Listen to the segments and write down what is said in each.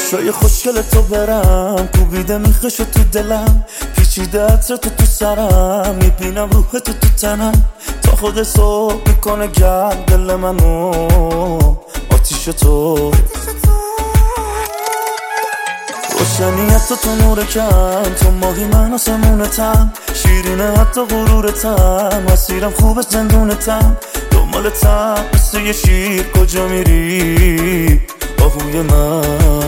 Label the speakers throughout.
Speaker 1: چشای خوشگل تو برم کوبیده میخشو تو دلم پیچیده عطر تو سرم میبینم روح تو تنم تا خود صبح میکنه گرم دل منو آتیش تو روشنیت تو نور کم تو ماهی من آسمونتم شیرینه حتی غرورتم مسیرم خوبه زندونتم دنبالتم مثل یه شیر کجا میری آهوی من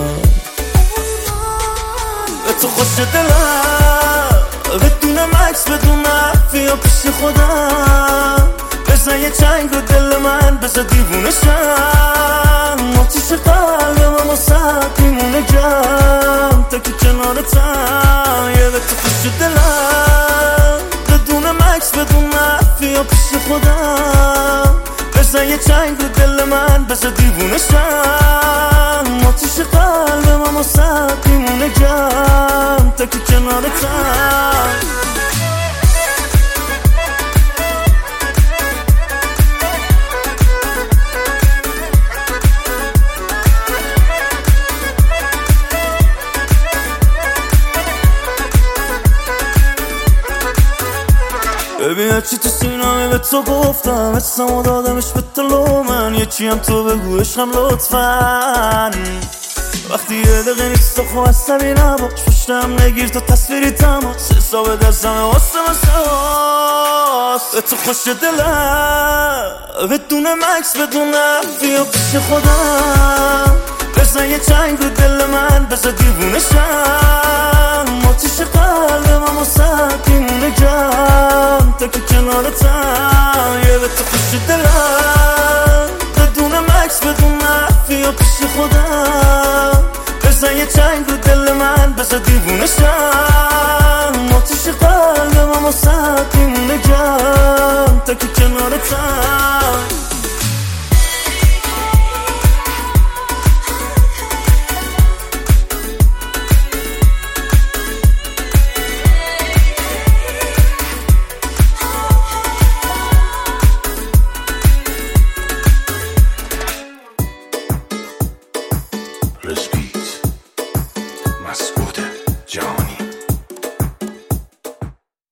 Speaker 1: به تو خوش دلم بدون مکس بدون عفیا پیش خودم بزن یه چنگ رو دل من بزن دیوونشم آتیش قلبم اما سد میمونه گرم تا که کنارتم یه به تو خوش دلم بدون مکس بدون عفیا پیش خودم بزن یه چنگ رو دل من بزن دیوونشم آتیش قلبم اما سد میمونه گرم تا که کنارتم ببین چی تو سینامه به تو گفتم اسمو دادمش به طلو من یکی هم تو بگوش هم لطفاً وقتی یه دقیقه نیست تو خواه عصبی نباش پشتم نگیر تو تصویری تماس حساب دستمه واسه به تو خوش دلم بدون مکس بدون عفیا پیش خودم بزن یه چنگ رو دل من بزن دیوونشم آتیش قلبم اما سد میمونه گرم تا که کنارتم یه به تو خوش دلم بدون مکس بدون عفیا پیش خودم بزن یه چنگ رو دل من بزن دیوونشم آتیش قلبم اما سد میمونه گرم تا که کنارتم